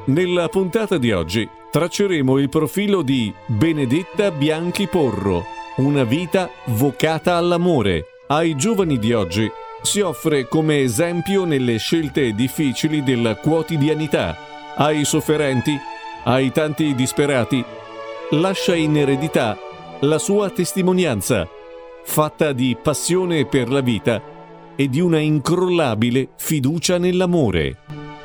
Nella puntata di oggi tracceremo il profilo di Benedetta Bianchi Porro, una vita vocata all'amore. Ai giovani di oggi si offre come esempio nelle scelte difficili della quotidianità. Ai sofferenti, ai tanti disperati, lascia in eredità la sua testimonianza, fatta di passione per la vita e di una incrollabile fiducia nell'amore.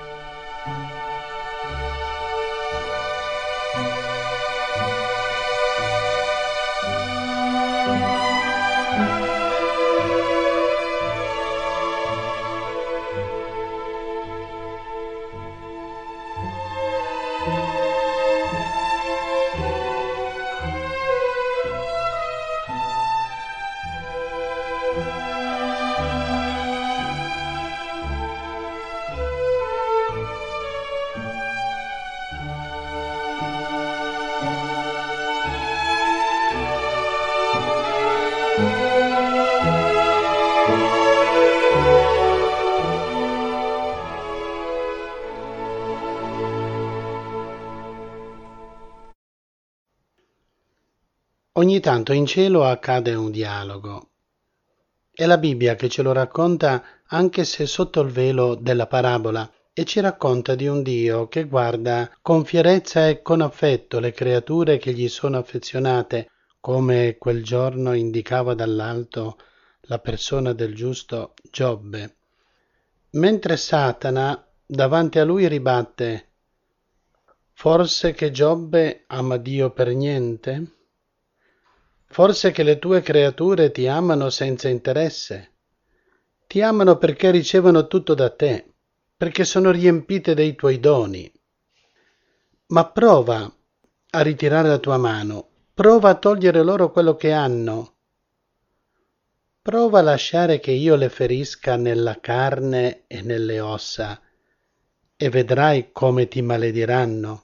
Ogni tanto in cielo accade un dialogo. È la Bibbia che ce lo racconta, anche se sotto il velo della parabola, e ci racconta di un Dio che guarda con fierezza e con affetto le creature che gli sono affezionate, come quel giorno indicava dall'alto la persona del giusto Giobbe. Mentre Satana davanti a lui ribatte: forse che Giobbe ama Dio per niente? Forse che le tue creature ti amano senza interesse? Ti amano perché ricevono tutto da te, perché sono riempite dei tuoi doni. Ma prova a ritirare la tua mano, prova a togliere loro quello che hanno. Prova a lasciare che io le ferisca nella carne e nelle ossa, e vedrai come ti malediranno.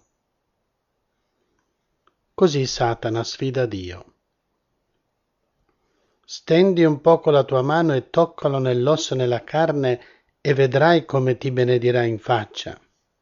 Così Satana sfida Dio. Stendi un poco la tua mano e toccalo nell'osso e nella carne e vedrai come ti benedirà in faccia.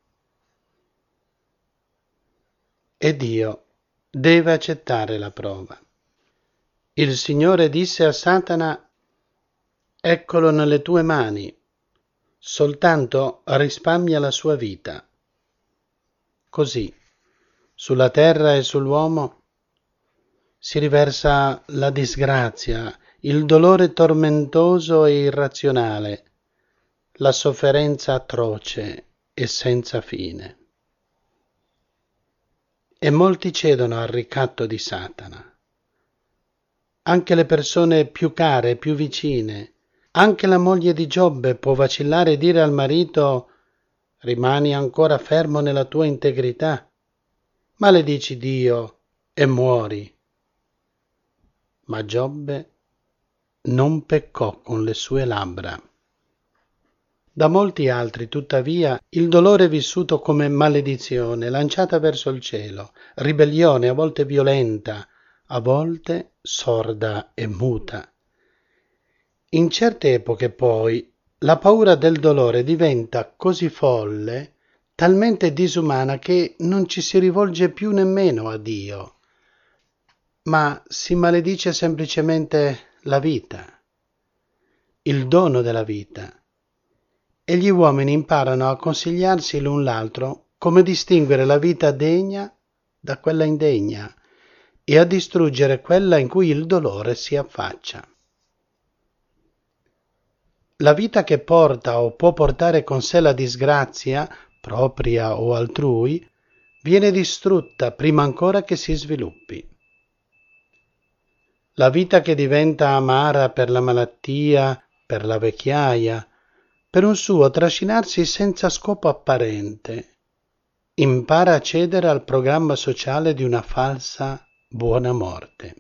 E Dio deve accettare la prova. Il Signore disse a Satana: eccolo nelle tue mani, soltanto risparmia la sua vita. Così, sulla terra e sull'uomo si riversa la disgrazia, il dolore tormentoso e irrazionale, la sofferenza atroce e senza fine. E molti cedono al ricatto di Satana. Anche le persone più care, più vicine, anche la moglie di Giobbe può vacillare e dire al marito: rimani ancora fermo nella tua integrità, maledici Dio e muori. Ma Giobbe non peccò con le sue labbra. Da molti altri, tuttavia, il dolore è vissuto come maledizione lanciata verso il cielo, ribellione a volte violenta, a volte sorda e muta. In certe epoche poi la paura del dolore diventa così folle, talmente disumana, che non ci si rivolge più nemmeno a Dio, ma si maledice semplicemente la vita, il dono della vita, e gli uomini imparano a consigliarsi l'un l'altro come distinguere la vita degna da quella indegna e a distruggere quella in cui il dolore si affaccia. La vita che porta o può portare con sé la disgrazia, propria o altrui, viene distrutta prima ancora che si sviluppi. La vita che diventa amara per la malattia, per la vecchiaia, per un suo trascinarsi senza scopo apparente, impara a cedere al programma sociale di una falsa buona morte.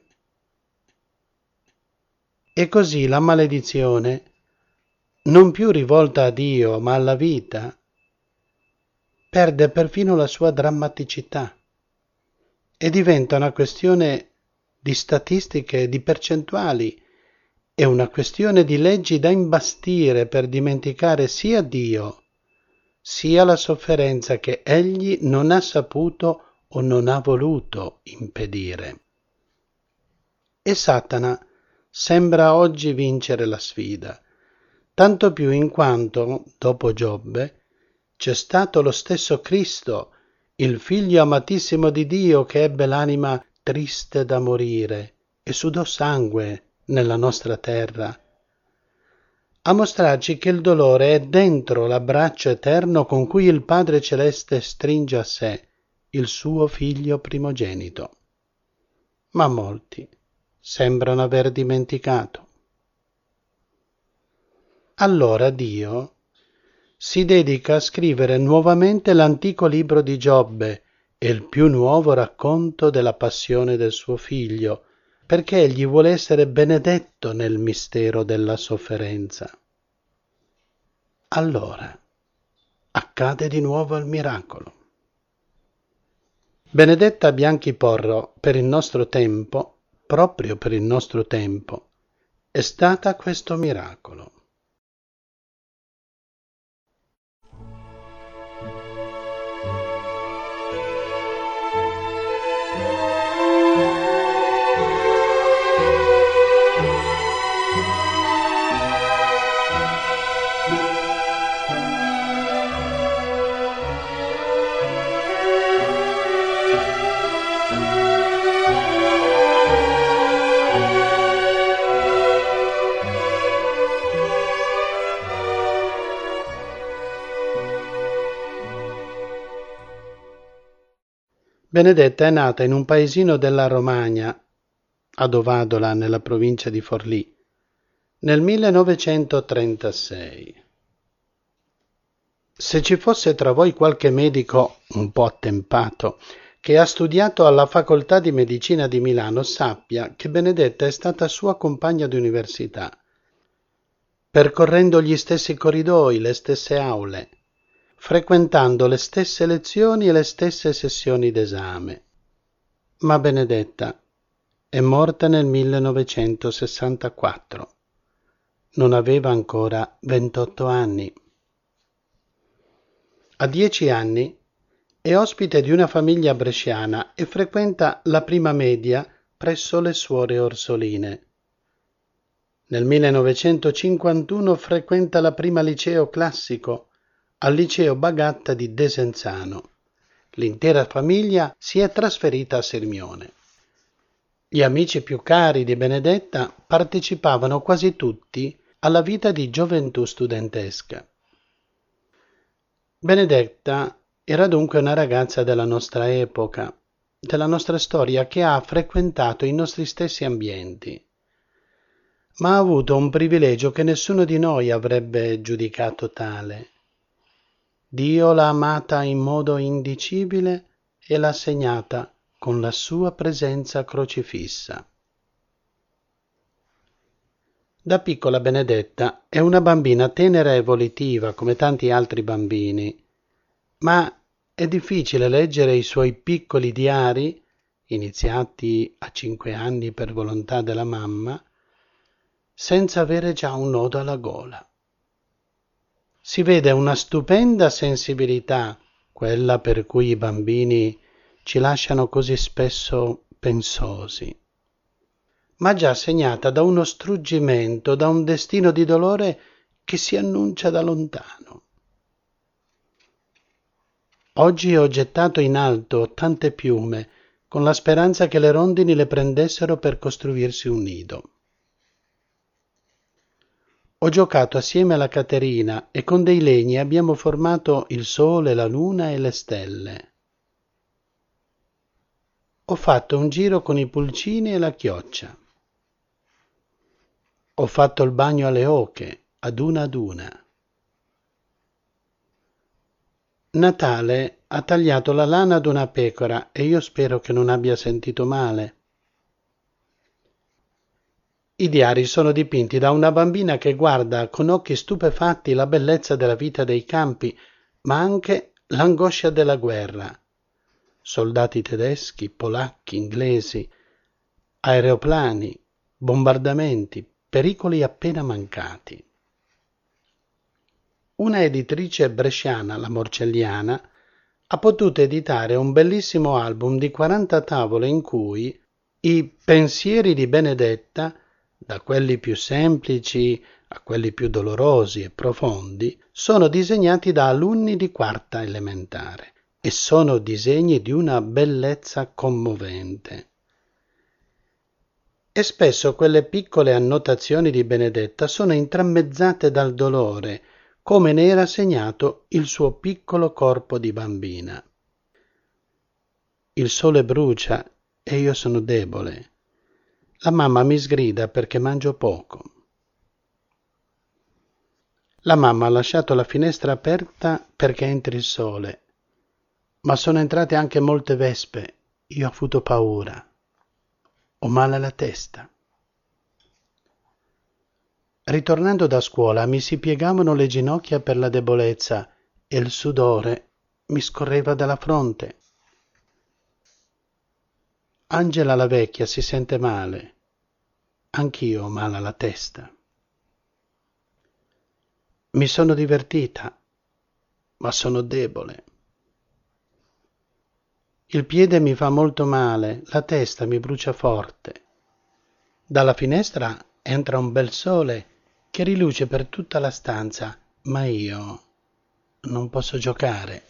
E così la maledizione, non più rivolta a Dio ma alla vita, perde perfino la sua drammaticità e diventa una questione di statistiche, di percentuali, è una questione di leggi da imbastire per dimenticare sia Dio sia la sofferenza che egli non ha saputo o non ha voluto impedire. E Satana sembra oggi vincere la sfida, tanto più in quanto, dopo Giobbe, c'è stato lo stesso Cristo, il Figlio amatissimo di Dio, che ebbe l'anima triste da morire e sudò sangue nella nostra terra, a mostrarci che il dolore è dentro l'abbraccio eterno con cui il Padre Celeste stringe a sé il suo Figlio primogenito. Ma molti sembrano aver dimenticato. Allora Dio si dedica a scrivere nuovamente l'antico libro di Giobbe e il più nuovo racconto della passione del suo Figlio, perché egli vuole essere benedetto nel mistero della sofferenza. Allora accade di nuovo il miracolo. Benedetta Bianchi Porro, per il nostro tempo, proprio per il nostro tempo, è stata questo miracolo. Benedetta è nata in un paesino della Romagna, a Dovadola, nella provincia di Forlì, nel 1936. Se ci fosse tra voi qualche medico un po' attempato che ha studiato alla Facoltà di Medicina di Milano, sappia che Benedetta è stata sua compagna di università, percorrendo gli stessi corridoi, le stesse aule, frequentando le stesse lezioni e le stesse sessioni d'esame. Ma Benedetta è morta nel 1964. Non aveva ancora 28 anni. A 10 anni è ospite di una famiglia bresciana e frequenta la prima media presso le suore Orsoline. Nel 1951 frequenta la prima liceo classico al liceo Bagatta di Desenzano. L'intera famiglia si è trasferita a Sirmione. Gli amici più cari di Benedetta partecipavano quasi tutti alla vita di gioventù studentesca. Benedetta era dunque una ragazza della nostra epoca, della nostra storia, che ha frequentato i nostri stessi ambienti, ma ha avuto un privilegio che nessuno di noi avrebbe giudicato tale. Dio l'ha amata in modo indicibile e l'ha segnata con la sua presenza crocifissa. Da piccola Benedetta è una bambina tenera e volitiva come tanti altri bambini, ma è difficile leggere i suoi piccoli diari, iniziati a 5 anni per volontà della mamma, senza avere già un nodo alla gola. Si vede una stupenda sensibilità, quella per cui i bambini ci lasciano così spesso pensosi, ma già segnata da uno struggimento, da un destino di dolore che si annuncia da lontano. Oggi ho gettato in alto tante piume, con la speranza che le rondini le prendessero per costruirsi un nido. Ho giocato assieme alla Caterina e con dei legni abbiamo formato il sole, la luna e le stelle. Ho fatto un giro con i pulcini e la chioccia. Ho fatto il bagno alle oche, ad una. Natale ha tagliato la lana ad una pecora e io spero che non abbia sentito male. I diari sono dipinti da una bambina che guarda con occhi stupefatti la bellezza della vita dei campi, ma anche l'angoscia della guerra. Soldati tedeschi, polacchi, inglesi, aeroplani, bombardamenti, pericoli appena mancati. una editrice bresciana, la Morcelliana, ha potuto editare un bellissimo album di 40 tavole in cui i pensieri di Benedetta, da quelli più semplici a quelli più dolorosi e profondi, sono disegnati da alunni di quarta elementare e sono disegni di una bellezza commovente. E spesso quelle piccole annotazioni di Benedetta sono intramezzate dal dolore, come ne era segnato il suo piccolo corpo di bambina. Il sole brucia e io sono debole. La mamma mi sgrida perché mangio poco. La mamma ha lasciato la finestra aperta perché entri il sole, ma sono entrate anche molte vespe. Io ho avuto paura. Ho male alla testa. Ritornando da scuola mi si piegavano le ginocchia per la debolezza e il sudore mi scorreva dalla fronte. Angela la vecchia si sente male. Anch'io ho male alla testa. Mi sono divertita, ma sono debole. Il piede mi fa molto male, la testa mi brucia forte. Dalla finestra entra un bel sole che riluce per tutta la stanza, ma io non posso giocare.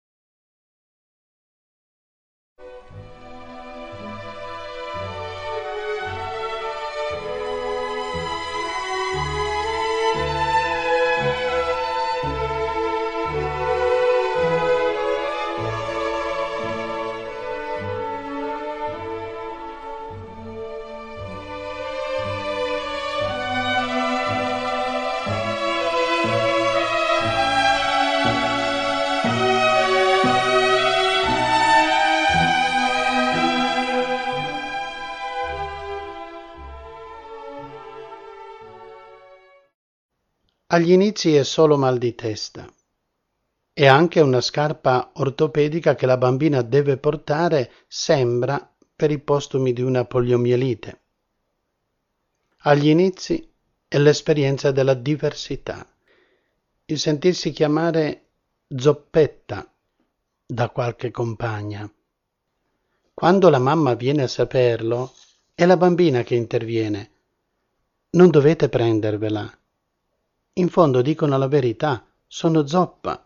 Agli inizi è solo mal di testa e anche una scarpa ortopedica che la bambina deve portare sembra per i postumi di una poliomielite. Agli inizi è l'esperienza della diversità, il sentirsi chiamare zoppetta da qualche compagna. Quando la mamma viene a saperlo, è la bambina che interviene. Non dovete prendervela. In fondo dicono la verità, sono zoppa.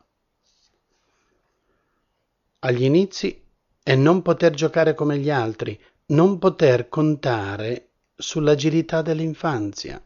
Agli inizi è non poter giocare come gli altri, non poter contare sull'agilità dell'infanzia.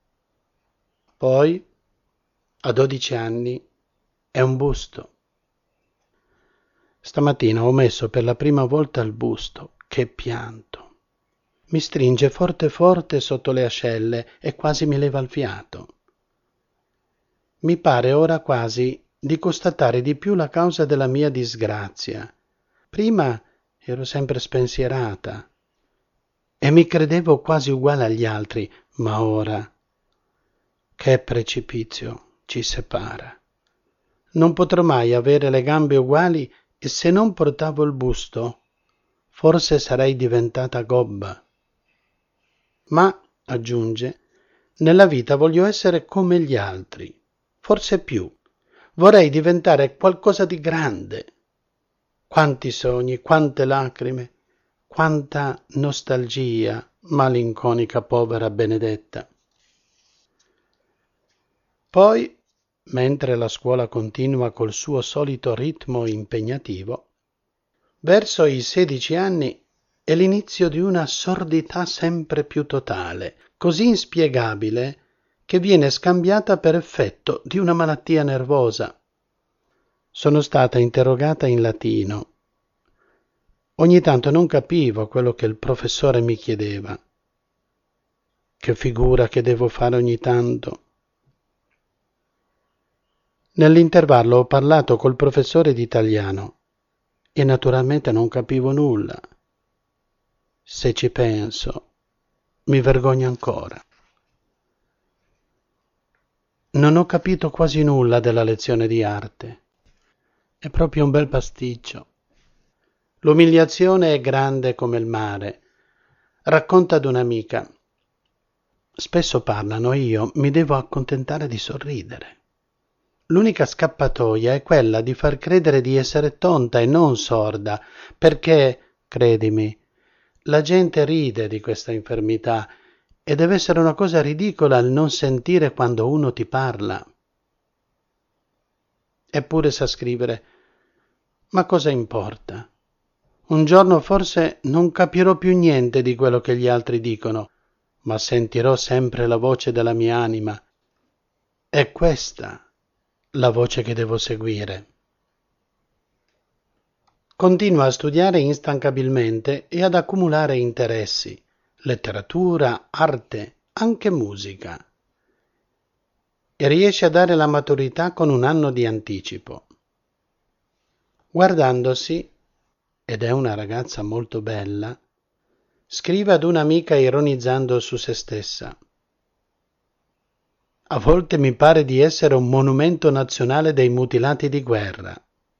Poi, a 12 anni, è un busto. Stamattina ho messo per la prima volta il busto, che pianto. Mi stringe forte forte sotto le ascelle e quasi mi leva il fiato. Mi pare ora quasi di constatare di più la causa della mia disgrazia. Prima ero sempre spensierata e mi credevo quasi uguale agli altri, ma ora che precipizio ci separa. Non potrò mai avere le gambe uguali e se non portavo il busto, forse sarei diventata gobba. Ma, aggiunge, nella vita voglio essere come gli altri. Forse più. Vorrei diventare qualcosa di grande. Quanti sogni, quante lacrime, quanta nostalgia, malinconica povera Benedetta. Poi, mentre la scuola continua col suo solito ritmo impegnativo, verso i 16 anni è l'inizio di una sordità sempre più totale, così inspiegabile che viene scambiata per effetto di una malattia nervosa. Sono stata interrogata in latino. Ogni tanto non capivo quello che il professore mi chiedeva. Che figura che devo fare ogni tanto. Nell'intervallo ho parlato col professore di italiano e naturalmente non capivo nulla. Se ci penso, mi vergogno ancora. Non ho capito quasi nulla della lezione di arte. È proprio un bel pasticcio. L'umiliazione è grande come il mare. Racconta ad un'amica. Spesso parlano e io mi devo accontentare di sorridere. l'unica scappatoia è quella di far credere di essere tonta e non sorda, perché, credimi, la gente ride di questa infermità e deve essere una cosa ridicola il non sentire quando uno ti parla. Eppure sa scrivere. Ma cosa importa? Un giorno forse non capirò più niente di quello che gli altri dicono, ma sentirò sempre la voce della mia anima. È questa la voce che devo seguire. Continua a studiare instancabilmente e ad accumulare interessi, letteratura, arte, anche musica. E riesce a dare la maturità con un anno di anticipo. Guardandosi, ed è una ragazza molto bella, scrive ad un'amica ironizzando su se stessa. A volte mi pare di essere un monumento nazionale dei mutilati di guerra.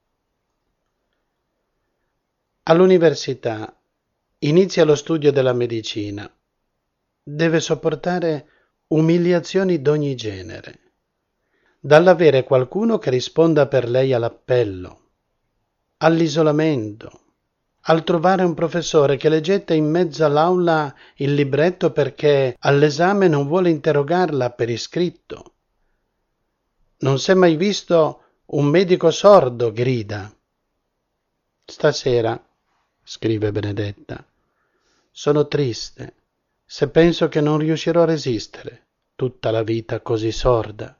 All'università inizia lo studio della medicina. Deve sopportare umiliazioni d'ogni genere. Dall'avere qualcuno che risponda per lei all'appello, all'isolamento, al trovare un professore che le getta in mezzo all'aula il libretto perché all'esame non vuole interrogarla per iscritto. Non s'è mai visto un medico sordo, grida. Stasera, scrive Benedetta, sono triste se penso che non riuscirò a resistere tutta la vita così sorda.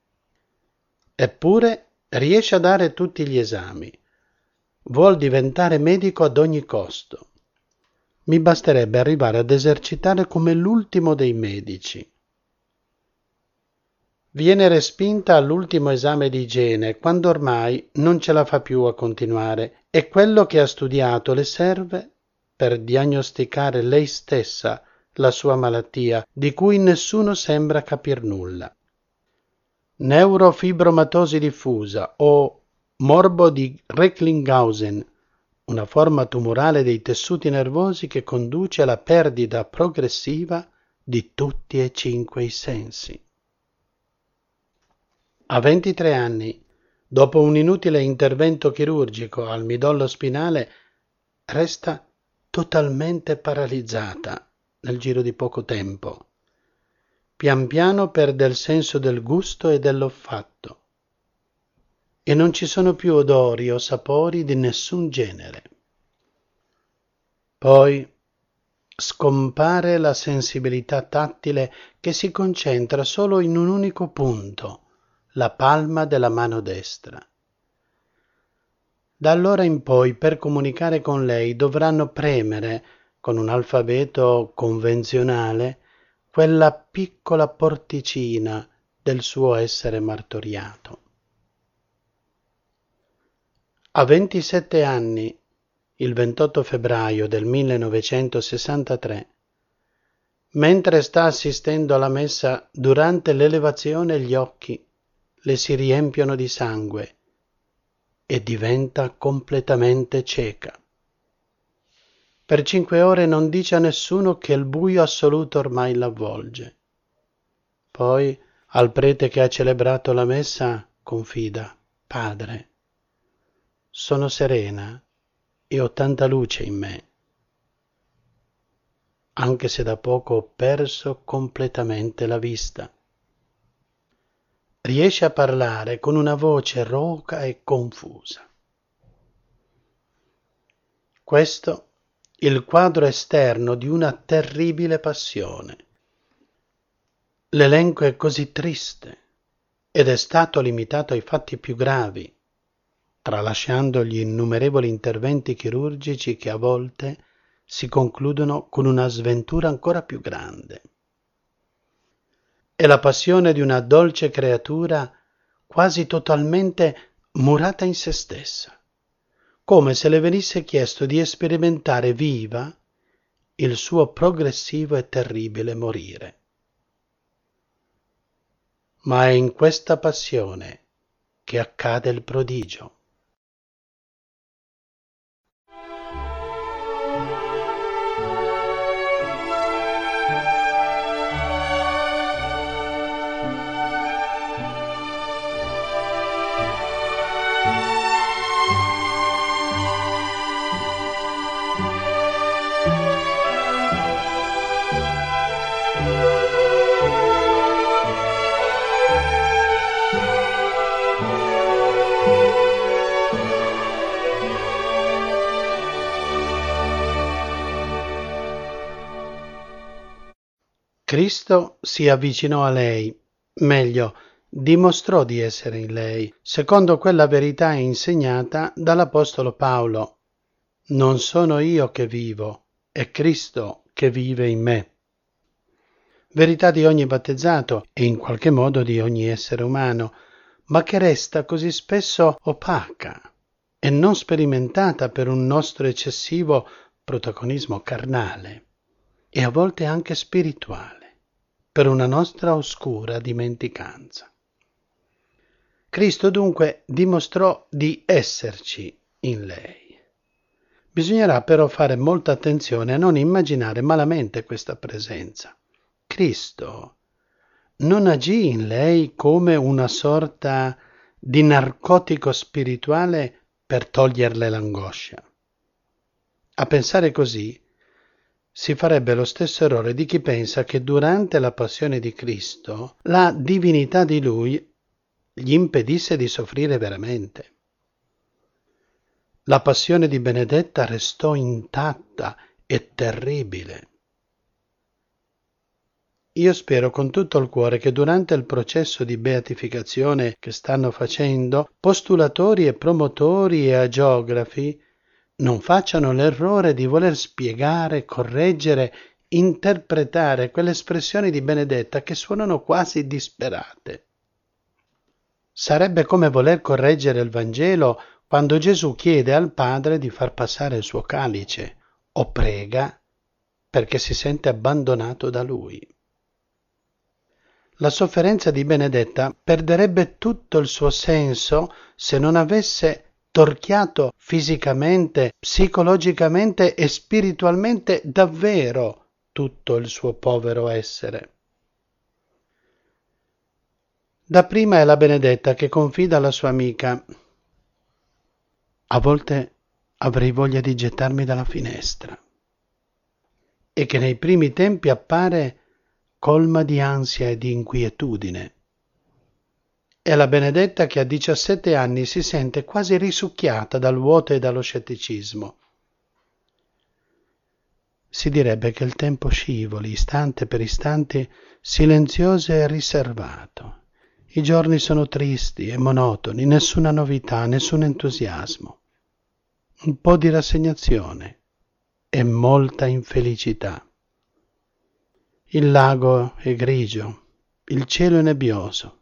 Eppure riesce a dare tutti gli esami. Vuol diventare medico ad ogni costo. Mi basterebbe arrivare ad esercitare come l'ultimo dei medici. Viene respinta all'ultimo esame di igiene, quando ormai non ce la fa più a continuare e quello che ha studiato le serve per diagnosticare lei stessa la sua malattia, di cui nessuno sembra capir nulla. Neurofibromatosi diffusa o morbo di Recklinghausen, una forma tumorale dei tessuti nervosi che conduce alla perdita progressiva di tutti e 5 i sensi. A 23 anni, dopo un inutile intervento chirurgico al midollo spinale, resta totalmente paralizzata nel giro di poco tempo. Pian piano perde il senso del gusto e dell'olfatto. E non ci sono più odori o sapori di nessun genere. Poi scompare la sensibilità tattile che si concentra solo in un unico punto, la palma della mano destra. Da allora in poi per comunicare con lei dovranno premere, con un alfabeto convenzionale, quella piccola porticina del suo essere martoriato. A 27 anni, il 28 febbraio del 1963, mentre sta assistendo alla messa, durante l'elevazione gli occhi le si riempiono di sangue e diventa completamente cieca. Per 5 ore non dice a nessuno che il buio assoluto ormai l'avvolge. Poi, al prete che ha celebrato la messa, confida: Padre, sono serena e ho tanta luce in me, anche se da poco ho perso completamente la vista. Riesce a parlare con una voce roca e confusa. Questo il quadro esterno di una terribile passione. L'elenco è così triste ed è stato limitato ai fatti più gravi, tralasciando gli innumerevoli interventi chirurgici che a volte si concludono con una sventura ancora più grande. È la passione di una dolce creatura quasi totalmente murata in se stessa, come se le venisse chiesto di sperimentare viva il suo progressivo e terribile morire. Ma è in questa passione che accade il prodigio. Cristo si avvicinò a lei, meglio, dimostrò di essere in lei, secondo quella verità insegnata dall'Apostolo Paolo. Non sono io che vivo, è Cristo che vive in me. Verità di ogni battezzato e in qualche modo di ogni essere umano, ma che resta così spesso opaca e non sperimentata per un nostro eccessivo protagonismo carnale e a volte anche spirituale, per una nostra oscura dimenticanza. Cristo dunque dimostrò di esserci in lei. Bisognerà però fare molta attenzione a non immaginare malamente questa presenza. Cristo non agì in lei come una sorta di narcotico spirituale per toglierle l'angoscia. A pensare così si farebbe lo stesso errore di chi pensa che durante la passione di Cristo la divinità di Lui gli impedisse di soffrire veramente. La passione di Benedetta restò intatta e terribile. Io spero con tutto il cuore che durante il processo di beatificazione che stanno facendo, postulatori e promotori e agiografi non facciano l'errore di voler spiegare, correggere, interpretare quelle espressioni di Benedetta che suonano quasi disperate. Sarebbe come voler correggere il Vangelo quando Gesù chiede al Padre di far passare il suo calice o prega perché si sente abbandonato da Lui. La sofferenza di Benedetta perderebbe tutto il suo senso se non avesse torchiato fisicamente, psicologicamente e spiritualmente davvero tutto il suo povero essere. Dapprima è la Benedetta che confida alla sua amica: a volte avrei voglia di gettarmi dalla finestra, e che nei primi tempi appare colma di ansia e di inquietudine. È la Benedetta che a 17 anni si sente quasi risucchiata dal vuoto e dallo scetticismo. Si direbbe che il tempo scivoli, istante per istante, silenzioso e riservato. I giorni sono tristi e monotoni, nessuna novità, nessun entusiasmo. Un po' di rassegnazione e molta infelicità. Il lago è grigio, il cielo è nebbioso.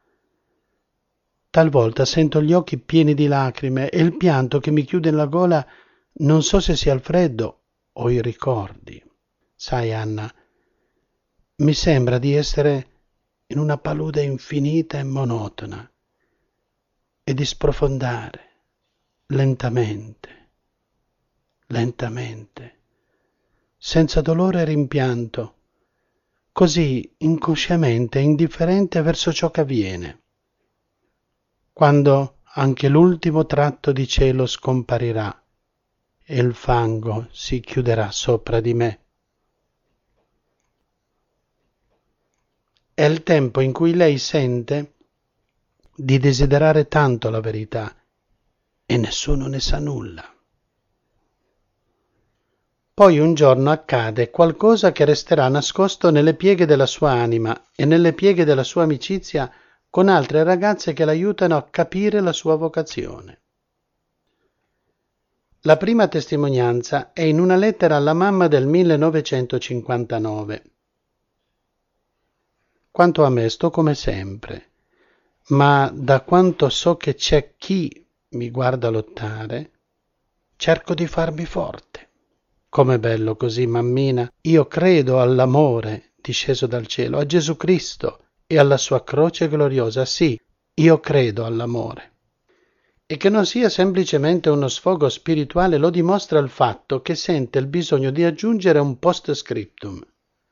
Talvolta sento gli occhi pieni di lacrime e il pianto che mi chiude nella gola non so se sia il freddo o i ricordi. Sai, Anna, mi sembra di essere in una palude infinita e monotona e di sprofondare lentamente, lentamente, senza dolore e rimpianto, così inconsciamente e indifferente verso ciò che avviene. Quando anche l'ultimo tratto di cielo scomparirà e il fango si chiuderà sopra di me. È il tempo in cui lei sente di desiderare tanto la verità e nessuno ne sa nulla. Poi un giorno accade qualcosa che resterà nascosto nelle pieghe della sua anima e nelle pieghe della sua amicizia con altre ragazze che l'aiutano a capire la sua vocazione. La prima testimonianza è in una lettera alla mamma del 1959. Quanto a me sto come sempre, ma da quanto so che c'è chi mi guarda lottare, cerco di farmi forte. Com'è bello così, mammina, io credo all'amore disceso dal cielo, a Gesù Cristo e alla sua croce gloriosa, sì, io credo all'amore. E che non sia semplicemente uno sfogo spirituale lo dimostra il fatto che sente il bisogno di aggiungere un post scriptum.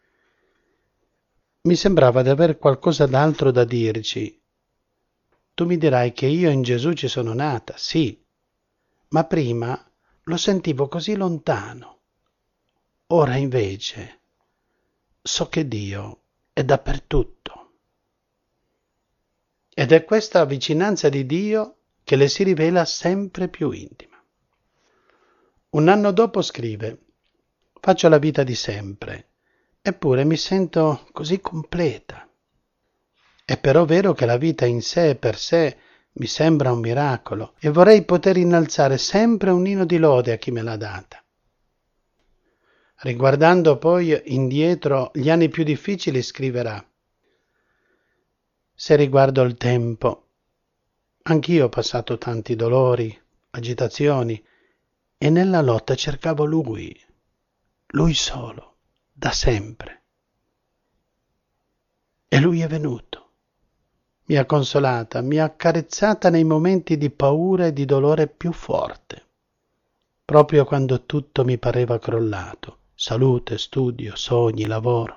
Mi sembrava di aver qualcosa d'altro da dirci. Tu mi dirai che io in Gesù ci sono nata, sì, ma prima lo sentivo così lontano. Ora invece so che Dio è dappertutto. Ed è questa vicinanza di Dio che le si rivela sempre più intima. Un anno dopo scrive: faccio la vita di sempre, Eppure mi sento così completa. È però vero che la vita in sé e per sé mi sembra un miracolo e vorrei poter innalzare sempre un inno di lode a chi me l'ha data. Riguardando poi indietro gli anni più difficili scriverà: se riguardo il tempo, anch'io ho passato tanti dolori, agitazioni, e nella lotta cercavo lui solo, da sempre. E lui è venuto, mi ha consolata, mi ha accarezzata nei momenti di paura e di dolore più forte, proprio quando tutto mi pareva crollato, salute, studio, sogni, lavoro.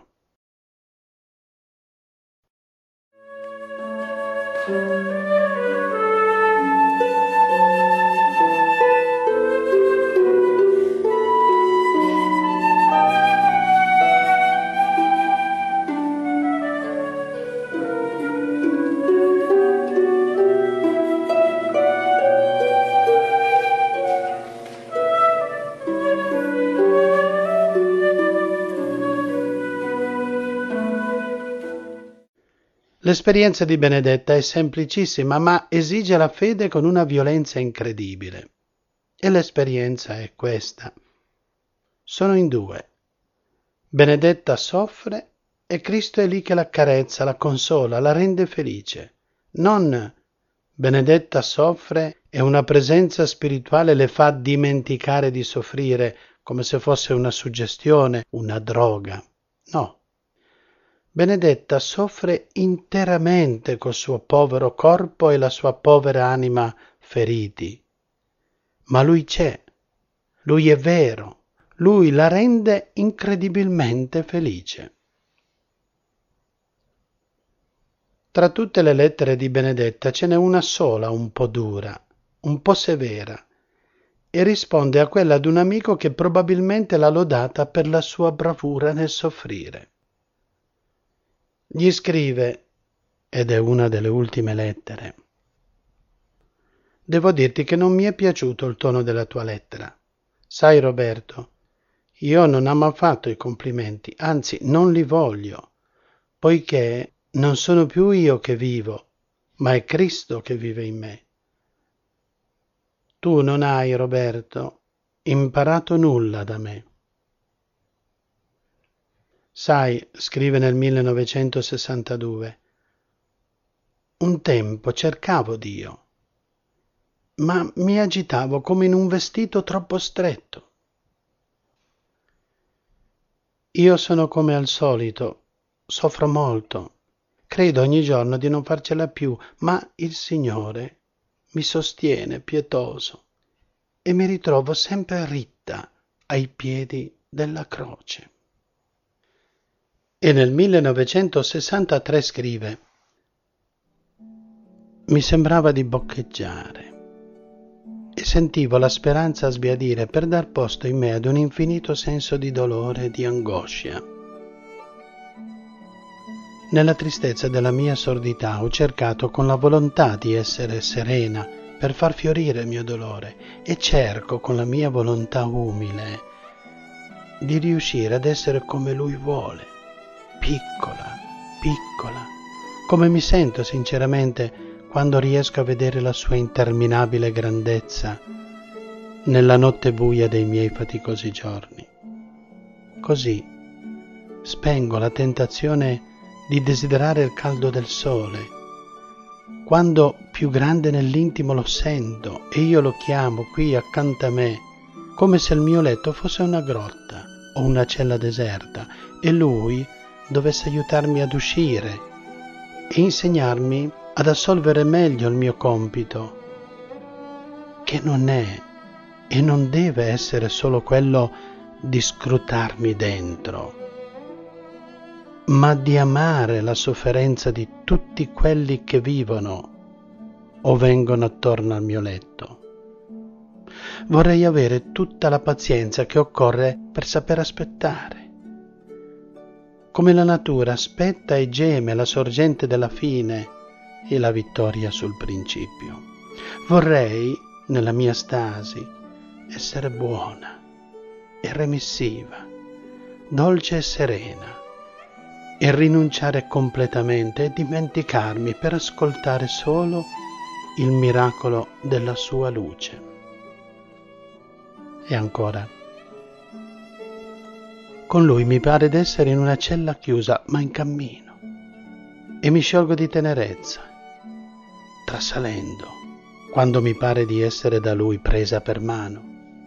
L'esperienza di Benedetta è semplicissima, ma esige la fede con una violenza incredibile. E l'esperienza è questa. Sono in due. Benedetta soffre e Cristo è lì che l'accarezza, la consola, la rende felice. Non Benedetta soffre e una presenza spirituale le fa dimenticare di soffrire come se fosse una suggestione, una droga. No. Benedetta soffre interamente col suo povero corpo e la sua povera anima feriti. Ma lui c'è, lui è vero, lui la rende incredibilmente felice. Tra tutte le lettere di Benedetta ce n'è una sola un po' dura, un po' severa, e risponde a quella d'un amico che probabilmente l'ha lodata per la sua bravura nel soffrire. Gli scrive, ed è una delle ultime lettere: devo dirti che non mi è piaciuto il tono della tua lettera. Sai, Roberto, io non amo affatto i complimenti, anzi non li voglio, poiché non sono più io che vivo, ma è Cristo che vive in me. Tu non hai, Roberto, imparato nulla da me. Sai, scrive nel 1962, un tempo cercavo Dio, ma mi agitavo come in un vestito troppo stretto. Io sono come al solito, soffro molto, credo ogni giorno di non farcela più, ma il Signore mi sostiene pietoso e mi ritrovo sempre ritta ai piedi della croce. E nel 1963 scrive: mi sembrava di boccheggiare e sentivo la speranza sbiadire per dar posto in me ad un infinito senso di dolore e di angoscia. Nella tristezza della mia sordità ho cercato con la volontà di essere serena per far fiorire il mio dolore e cerco con la mia volontà umile di riuscire ad essere come Lui vuole, piccola, piccola, come mi sento sinceramente quando riesco a vedere la sua interminabile grandezza nella notte buia dei miei faticosi giorni. Così spengo la tentazione di desiderare il caldo del sole, quando più grande nell'intimo lo sento e io lo chiamo qui accanto a me, come se il mio letto fosse una grotta o una cella deserta e lui dovesse aiutarmi ad uscire e insegnarmi ad assolvere meglio il mio compito, che non è e non deve essere solo quello di scrutarmi dentro, ma di amare la sofferenza di tutti quelli che vivono o vengono attorno al mio letto. Vorrei avere tutta la pazienza che occorre per saper aspettare, come la natura aspetta e geme la sorgente della fine e la vittoria sul principio. Vorrei, nella mia stasi, essere buona e remissiva. dolce e serena, e rinunciare completamente e dimenticarmi per ascoltare solo il miracolo della sua luce. E ancora, con lui mi pare d'essere in una cella chiusa, ma in cammino, e mi sciolgo di tenerezza, trasalendo, quando mi pare di essere da lui presa per mano.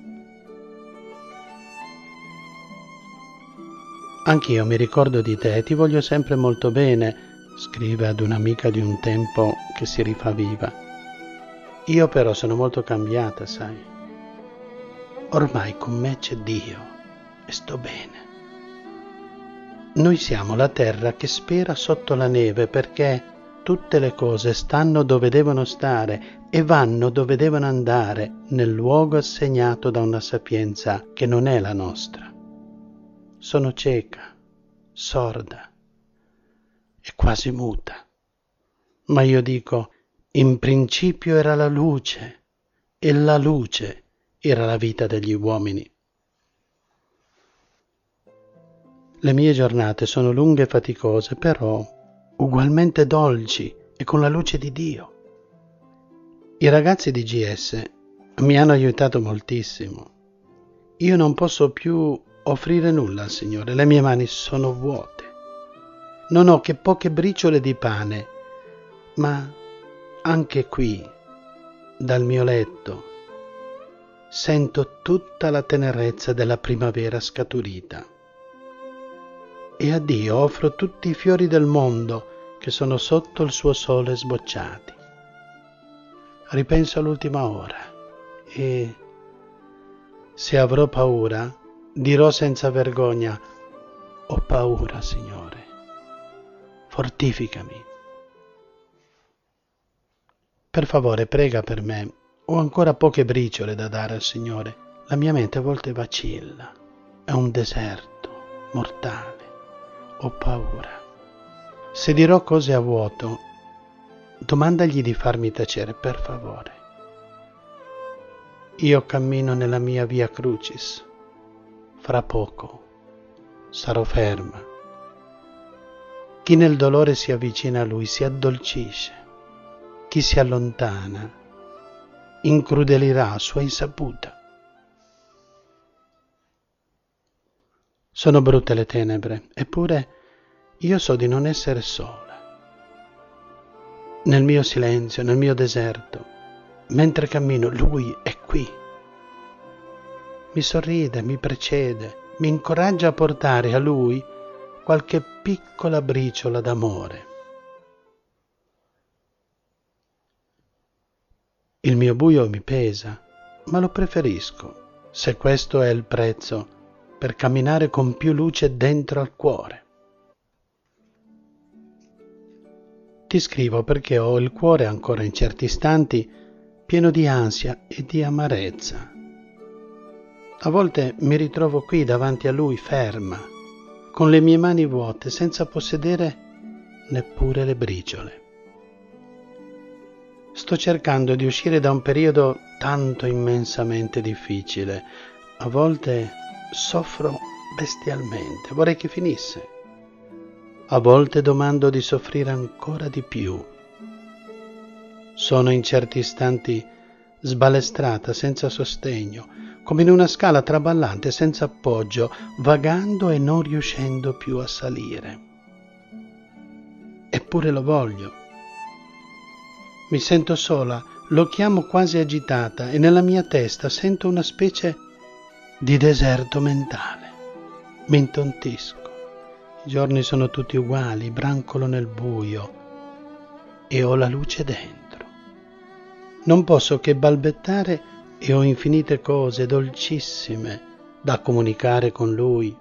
Anch'io mi ricordo di te e ti voglio sempre molto bene, scrive ad un'amica di un tempo che si rifà viva. Io però sono molto cambiata, sai. Ormai con me c'è Dio e sto bene. Noi siamo la terra che spera sotto la neve perché tutte le cose stanno dove devono stare e vanno dove devono andare nel luogo assegnato da una sapienza che non è la nostra. Sono cieca, sorda e quasi muta. Ma io dico, in principio era la luce e la luce era la vita degli uomini. Le mie giornate sono lunghe e faticose, però ugualmente dolci e con la luce di Dio. I ragazzi di GS mi hanno aiutato moltissimo. Io non posso più offrire nulla al Signore, le mie mani sono vuote. Non ho che poche briciole di pane, ma anche qui, dal mio letto, sento tutta la tenerezza della primavera scaturita. E a Dio offro tutti i fiori del mondo che sono sotto il suo sole sbocciati. Ripenso all'ultima ora e, se avrò paura, dirò senza vergogna: ho paura, Signore, fortificami. Per favore, prega per me. Ho ancora poche briciole da dare al Signore. La mia mente a volte vacilla. È un deserto mortale. Ho paura. Se dirò cose a vuoto, domandagli di farmi tacere, per favore. Io cammino nella mia via crucis. Fra poco sarò ferma. Chi nel dolore si avvicina a lui si addolcisce. Chi si allontana incrudelirà a sua insaputa. Sono brutte le tenebre, eppure io so di non essere sola. Nel mio silenzio, nel mio deserto, mentre cammino, lui è qui. Mi sorride, mi precede, mi incoraggia a portare a lui qualche piccola briciola d'amore. Il mio buio mi pesa, ma lo preferisco, se questo è il prezzo per camminare con più luce dentro al cuore. Ti scrivo perché ho il cuore ancora in certi istanti pieno di ansia e di amarezza. A volte mi ritrovo qui davanti a lui ferma, con le mie mani vuote, senza possedere neppure le briciole. Sto cercando di uscire da un periodo tanto immensamente difficile. A volte soffro bestialmente, vorrei che finisse. A volte domando di soffrire ancora di più. Sono in certi istanti sbalestrata, senza sostegno, come in una scala traballante, senza appoggio, vagando e non riuscendo più a salire. Eppure lo voglio. Mi sento sola, lo chiamo quasi agitata e nella mia testa sento una specie di deserto mentale. Mi intontisco. I giorni sono tutti uguali, brancolo nel buio e ho la luce dentro. Non posso che balbettare e ho infinite cose dolcissime da comunicare con lui.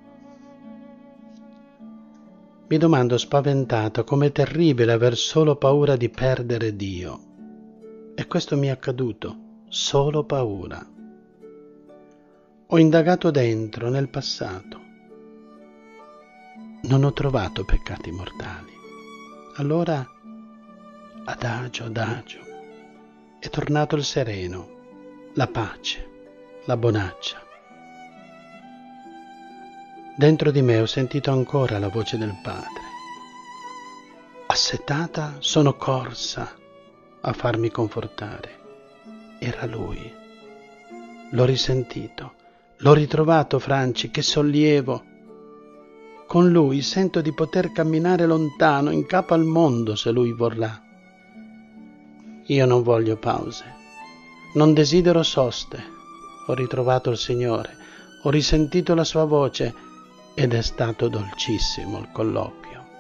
Mi domando spaventato com'è terribile aver solo paura di perdere Dio. E questo mi è accaduto, solo paura. Ho indagato dentro, nel passato. Non ho trovato peccati mortali. Allora, adagio, adagio, è tornato il sereno, la pace, la bonaccia. Dentro di me ho sentito ancora la voce del Padre. Assetata sono corsa a farmi confortare. Era Lui. L'ho risentito, l'ho ritrovato, Franci, che sollievo. Con Lui sento di poter camminare lontano, in capo al mondo, se Lui vorrà. Io non voglio pause, non desidero soste. Ho ritrovato il Signore, ho risentito la sua voce ed è stato dolcissimo il colloquio.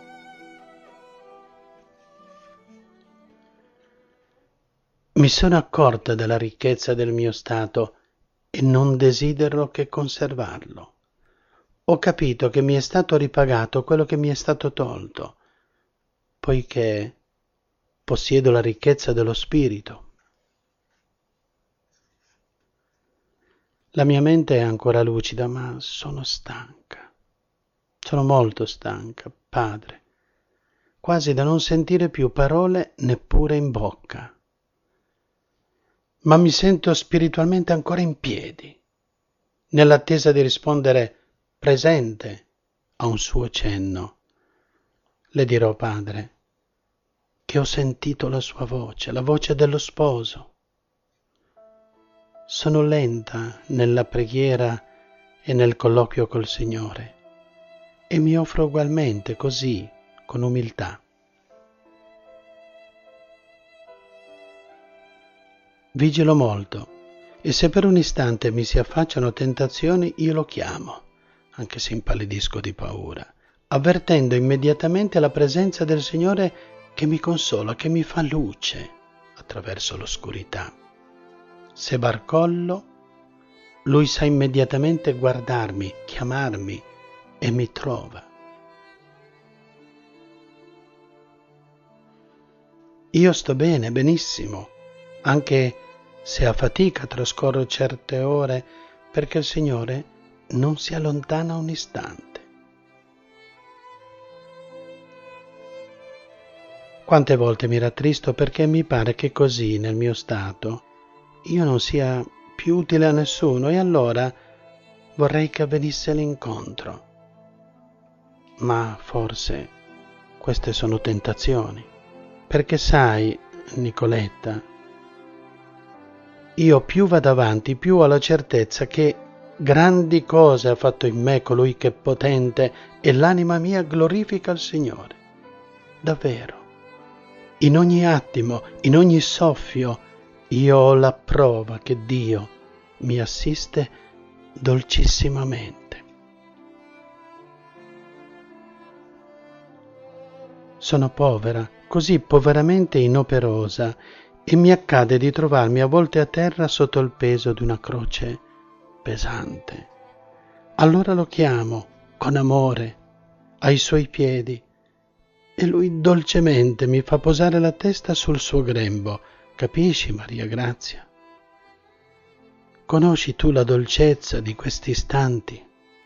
Mi sono accorta della ricchezza del mio stato e non desidero che conservarlo. Ho capito che mi è stato ripagato quello che mi è stato tolto, poiché possiedo la ricchezza dello Spirito. La mia mente è ancora lucida, ma sono stanca. Sono molto stanca, Padre, quasi da non sentire più parole neppure in bocca. Ma mi sento spiritualmente ancora in piedi, nell'attesa di rispondere presente a un suo cenno. Le dirò, Padre, che ho sentito la sua voce, la voce dello sposo. Sono lenta nella preghiera e nel colloquio col Signore e mi offro ugualmente così, con umiltà. Vigilo molto e se per un istante mi si affacciano tentazioni io lo chiamo, anche se impallidisco di paura, avvertendo immediatamente la presenza del Signore che mi consola, che mi fa luce attraverso l'oscurità. Se barcollo, Lui sa immediatamente guardarmi, chiamarmi e mi trova. Io sto bene, benissimo, anche se a fatica trascorro certe ore perché il Signore non si allontana un istante. Quante volte mi rattristo perché mi pare che così, nel mio stato, io non sia più utile a nessuno e allora vorrei che avvenisse l'incontro. Ma forse queste sono tentazioni, perché sai, Nicoletta, io più vado avanti, più ho la certezza che grandi cose ha fatto in me colui che è potente e l'anima mia glorifica il Signore. Davvero, in ogni attimo, in ogni soffio, io ho la prova che Dio mi assiste dolcissimamente. Sono povera, così poveramente inoperosa, e mi accade di trovarmi a volte a terra sotto il peso di una croce pesante. Allora lo chiamo con amore ai suoi piedi e lui dolcemente mi fa posare la testa sul suo grembo. Capisci, Maria Grazia? Conosci tu la dolcezza di questi istanti?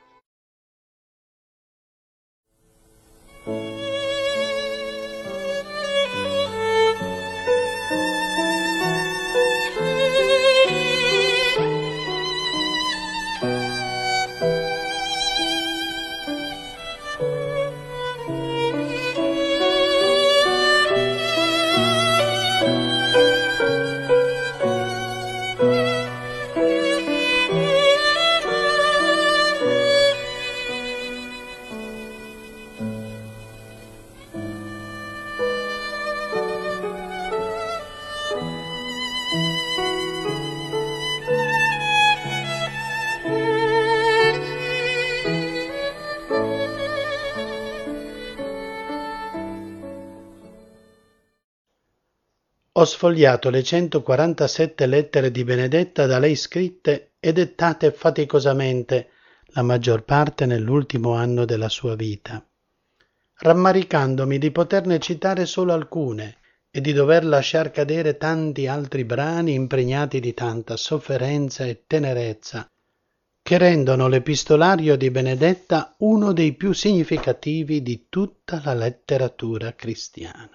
Ho sfogliato le 147 lettere di Benedetta da lei scritte e dettate faticosamente, la maggior parte nell'ultimo anno della sua vita, rammaricandomi di poterne citare solo alcune e di dover lasciar cadere tanti altri brani impregnati di tanta sofferenza e tenerezza, che rendono l'epistolario di Benedetta uno dei più significativi di tutta la letteratura cristiana.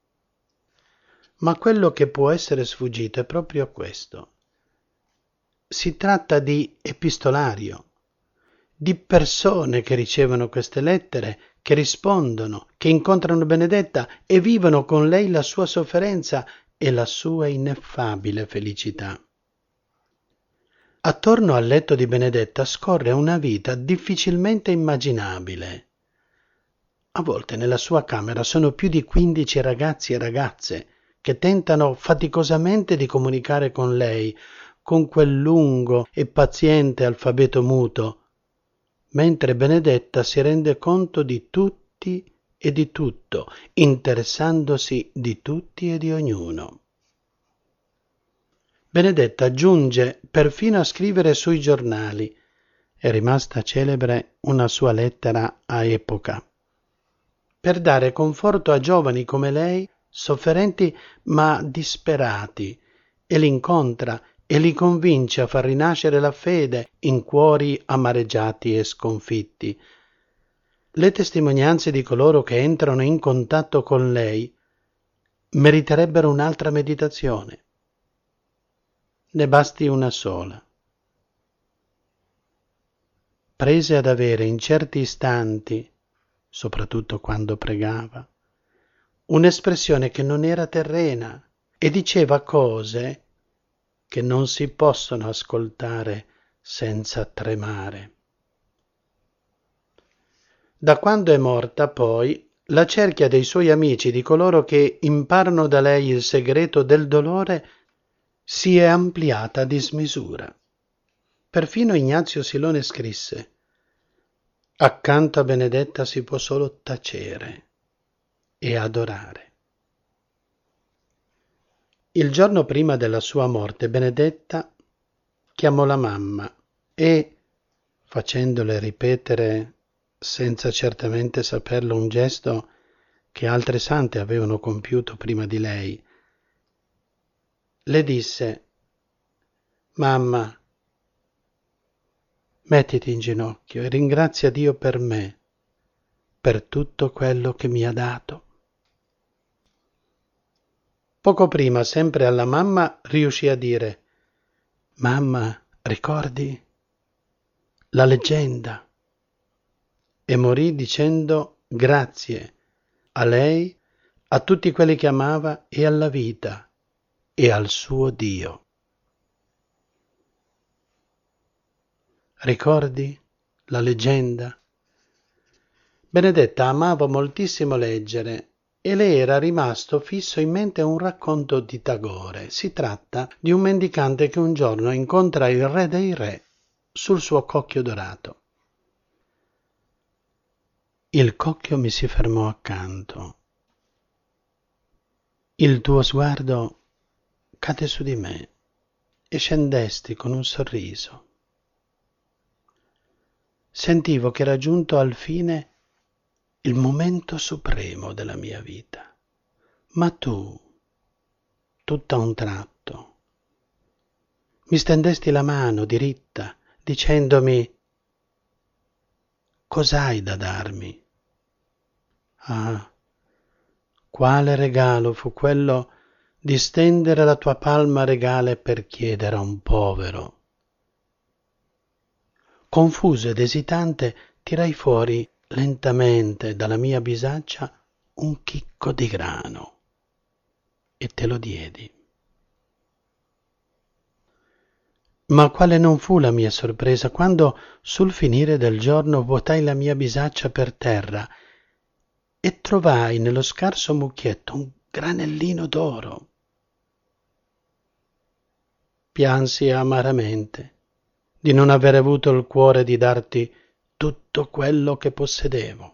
Ma quello che può essere sfuggito è proprio questo. Si tratta di epistolario di persone che ricevono queste lettere, che rispondono, che incontrano Benedetta e vivono con lei la sua sofferenza e la sua ineffabile felicità. Attorno al letto di Benedetta scorre una vita difficilmente immaginabile. A volte nella sua camera sono più di 15 ragazzi e ragazze che tentano faticosamente di comunicare con lei, con quel lungo e paziente alfabeto muto, mentre Benedetta si rende conto di tutti e di tutto, interessandosi di tutti e di ognuno. Benedetta giunge perfino a scrivere sui giornali. È rimasta celebre una sua lettera a Epoca, per dare conforto a giovani come lei, sofferenti ma disperati, e li incontra e li convince a far rinascere la fede in cuori amareggiati e sconfitti. Le testimonianze di coloro che entrano in contatto con lei meriterebbero un'altra meditazione. Ne basti una sola. Prese ad avere in certi istanti, soprattutto quando pregava, un'espressione che non era terrena e diceva cose che non si possono ascoltare senza tremare. Da quando è morta, poi, la cerchia dei suoi amici, di coloro che imparano da lei il segreto del dolore, si è ampliata a dismisura. Perfino Ignazio Silone scrisse: «Accanto a Benedetta si può solo tacere e adorare». Il giorno prima della sua morte, Benedetta chiamò la mamma e, facendole ripetere, senza certamente saperlo, un gesto che altre sante avevano compiuto prima di lei, le disse: «Mamma, mettiti in ginocchio e ringrazia Dio per me, per tutto quello che mi ha dato». Poco prima, sempre alla mamma, riuscì a dire: «Mamma, ricordi la leggenda?» E morì dicendo grazie a lei, a tutti quelli che amava e alla vita e al suo Dio. Ricordi la leggenda? Benedetta amava moltissimo leggere e le era rimasto fisso in mente un racconto di Tagore. Si tratta di un mendicante che un giorno incontra il re dei re sul suo cocchio dorato. Il cocchio mi si fermò accanto. Il tuo sguardo cade su di me e scendesti con un sorriso. Sentivo che era giunto al fine il momento supremo della mia vita. Ma tu, tutto a un tratto, mi stendesti la mano diritta, dicendomi: «Cos'hai da darmi?» Ah, quale regalo fu quello di stendere la tua palma regale per chiedere a un povero. Confuso ed esitante, tirai fuori lentamente dalla mia bisaccia un chicco di grano e te lo diedi. Ma quale non fu la mia sorpresa quando, sul finire del giorno, vuotai la mia bisaccia per terra e trovai nello scarso mucchietto un granellino d'oro. Piansi amaramente di non aver avuto il cuore di darti tutto quello che possedevo.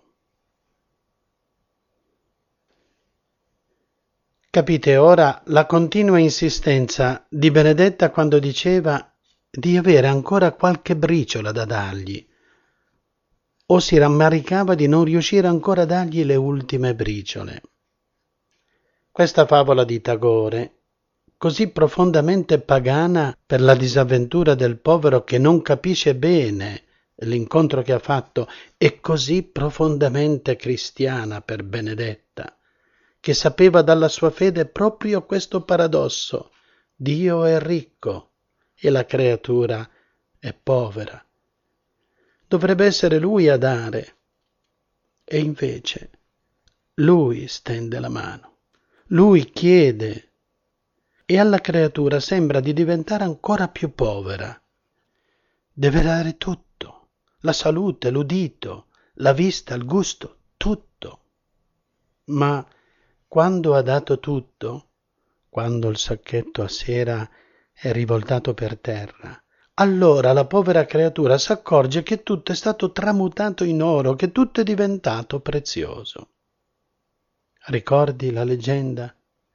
Capite ora la continua insistenza di Benedetta quando diceva di avere ancora qualche briciola da dargli, o si rammaricava di non riuscire ancora a dargli le ultime briciole. Questa favola di Tagore, così profondamente pagana per la disavventura del povero che non capisce bene l'incontro che ha fatto, e così profondamente cristiana per Benedetta, che sapeva dalla sua fede proprio questo paradosso: Dio è ricco e la creatura è povera. Dovrebbe essere Lui a dare. E invece Lui stende la mano. Lui chiede. E alla creatura sembra di diventare ancora più povera. Deve dare tutto. La salute, l'udito, la vista, il gusto, tutto. Ma quando ha dato tutto, quando il sacchetto a sera è rivoltato per terra, allora la povera creatura s'accorge che tutto è stato tramutato in oro, che tutto è diventato prezioso. Ricordi la leggenda?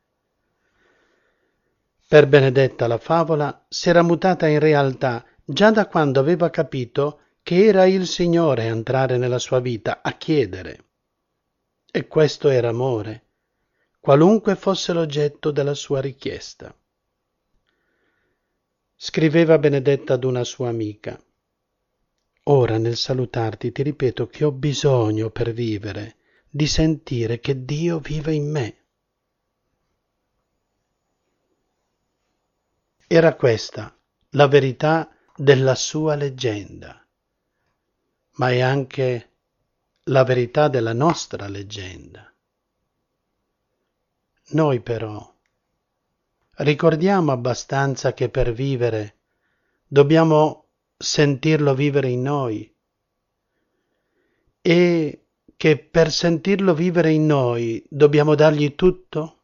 Per Benedetta la favola s'era mutata in realtà già da quando aveva capito che era il Signore a entrare nella sua vita, a chiedere. E questo era amore, qualunque fosse l'oggetto della sua richiesta. Scriveva Benedetta ad una sua amica: «Ora nel salutarti ti ripeto che ho bisogno per vivere di sentire che Dio vive in me». Era questa la verità della sua leggenda, ma è anche la verità della nostra leggenda. Noi però ricordiamo abbastanza che per vivere dobbiamo sentirlo vivere in noi e che per sentirlo vivere in noi dobbiamo dargli tutto?